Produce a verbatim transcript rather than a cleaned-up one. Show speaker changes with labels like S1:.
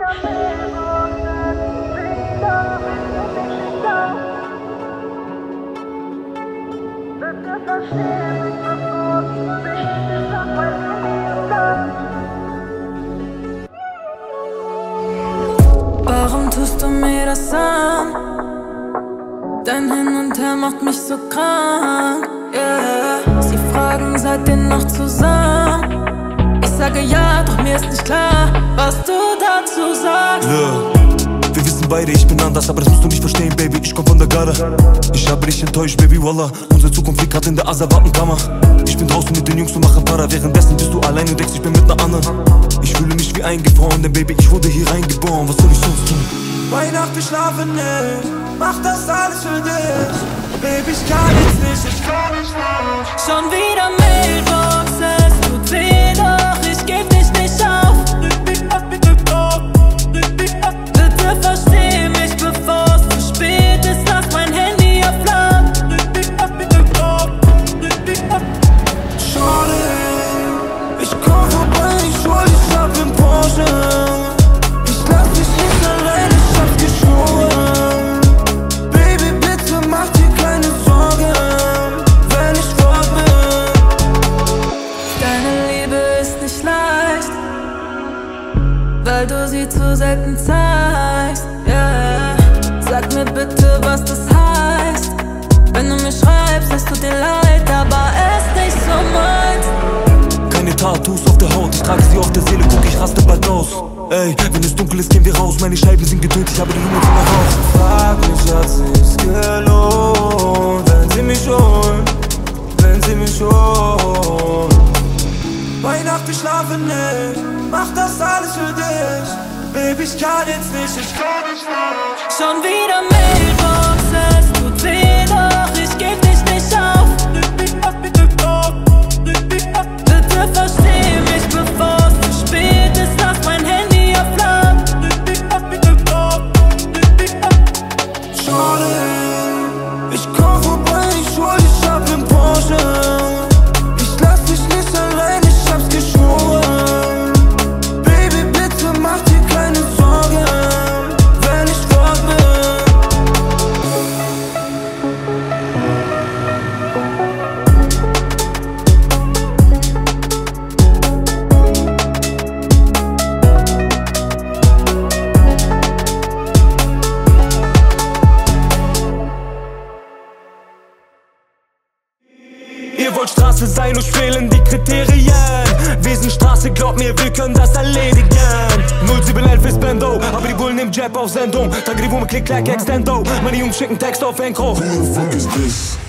S1: Warum tust du mir das an? Dein Hin und Her macht mich so krank, yeah. Sie fragen, seid ihr noch zusammen? Ich sage ja, doch mir ist nicht klar, was du dazu sagst.
S2: Yeah. Wir wissen beide, ich bin anders, aber das musst du nicht verstehen, Baby, ich komm von der Garde. Ich habe dich enttäuscht, Baby, Wallah. Unsere Zukunft liegt grad in der Asservatenkammer. Ich bin draußen mit den Jungs und mache Para. Währenddessen bist du allein und denkst, ich bin mit ner anderen. Ich fühle mich wie eingefroren, denn Baby, ich wurde hier reingeboren. Was soll ich sonst tun?
S3: Weihnacht, wir schlafen nicht. Mach das alles für dich. Baby, ich kann jetzt nicht, ich kann nicht mehr.
S1: Schon wieder Mailbox, es tut weh, doch ich geb dich nicht auf. Bitte versteh mich, bevor es zu spät ist. Lass mein Handy auf laut.
S3: Schade, ich komm vorbei, ich hol dich ab im Porsche. Ich lass dich nicht allein, ich hab's geschworen. Baby, bitte mach dir keine Sorgen, wenn ich fort bin.
S1: Deine Liebe ist nicht leicht, weil du sie zu selten zeigst, yeah. Sag mir bitte, was das heißt. Wenn du mir schreibst, es tut dir leid, aber es nicht so meins.
S2: Keine Tattoos auf der Haut, ich trage sie auf der Seele, guck, ich raste bald aus. Ey, wenn es dunkel ist, gehen wir raus, meine Scheiben sind getötet, ich habe die Lunge von der Rauch.
S3: Frag mich, hat sich's gelohnt, wenn sie mich holen, wenn sie mich holen. Weihnacht, wir schlafen nicht, mach das alles für dich. Baby, ich kann jetzt nicht, ich kann nicht mehr.
S1: Schon wieder Mailbox, es tut weh, doch ich geb dich nicht auf. Bitte versteh mich, bevor es zu spät ist. Lass mein Handy auf laut.
S3: Schade, ich komm vorbei, ich hol dich ab im Porsche. Ich lass dich nicht allein, ich hab's geschworen. Baby, bitte mach dir keine Sorgen, wenn ich fort bin.
S2: Ihr wollt Straße sein, nur fehlen die Kriterien. Wir sind Straße, glaubt mir, wir können das erledigen. null sieben elf ist Bando, aber die Bullen im Jab auf Sendung. Tag die Wumme, klick, klack, extendo. Meine Jungs schicken Text auf Encro. Who the fuck is this?